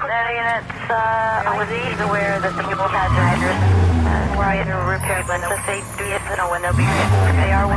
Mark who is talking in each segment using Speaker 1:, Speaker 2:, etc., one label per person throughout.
Speaker 1: I was aware that the people had their address and were either repaired when they do yes or no when they'll be they are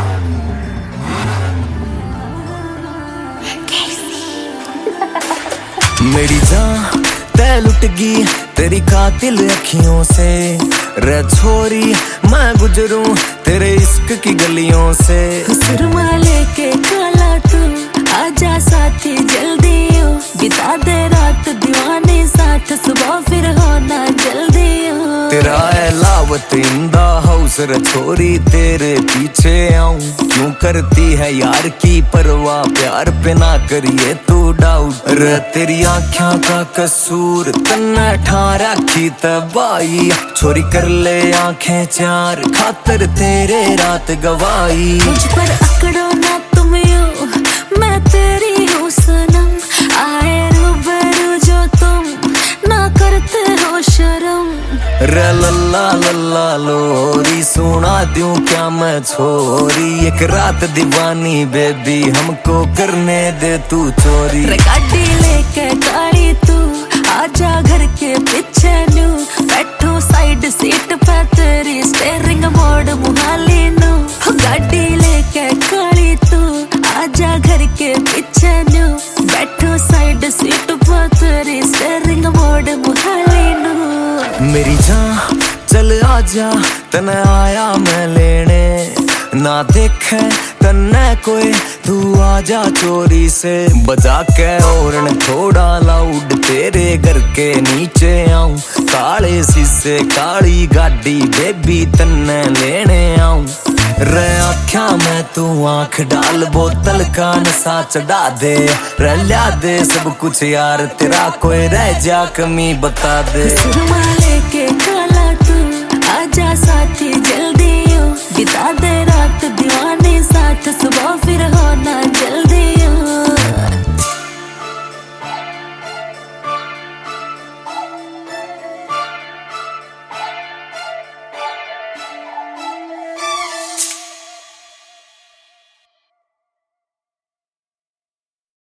Speaker 2: मेरी जान तै लुट गई तेरी कातिल अखियों से रे छोरी मैं गुजरूं तेरे इश्क की गलियों से
Speaker 3: सुरमा लेके काला तू आजा साथी जल्दी हो बिता दे रात दीवाने साथ सुबह फिर होना जल्दी हो
Speaker 2: तेरा है लावत इंदा हाउस रे छोरी तेरे पीछे आऊं क्यों करती है यार की परवाह प्यार पे ना करिए तू डाउट रे तेरी आँखों का कसूर तन्ने ठा रखी तबाही छोरी कर ले आंखें चार खातर तेरे रात गवाई
Speaker 3: मुझ पर अकड़ो ना तुम यूं मैं तेरी हूँ सनम आए रूबरू जो तुम ना करते हो शर्म
Speaker 2: रे लल्ला लल्ला लोरी सुना दूं क्या मैं छोरी एक रात दीवानी बेबी हमको करने दे तू चोरी
Speaker 3: रे गाड़ी लेके गाड़ी तू आजा घर के पीछे न्यू बैठो साइड सीट पे तेरी स्टीयरिंग मोड़ मुहाली नु गाड़ी लेके गाड़ी तू आजा घर के पीछे न्यू बैठो साइड सीट पे तेरी स्टीयरिंग मोड़ मुहाली नु
Speaker 2: मेरी जान चल आजा तने आया मैं लेने ना देखे तन्ने कोई तू आजा चोरी से बजा के हॉर्न थोड़ा लाउड तेरे घर के नीचे आऊं काले शीशे काली गाड़ी बेबी तन्ने लेने आऊं रे आख्या मैं तू आंख डाल बोतल का नशा चढ़ा दे रल्या दे सब कुछ यार तेरा कोई रह जा कमी बता दे
Speaker 3: सुरमा लेके काला तू आजा साथी जल्दी हो बिता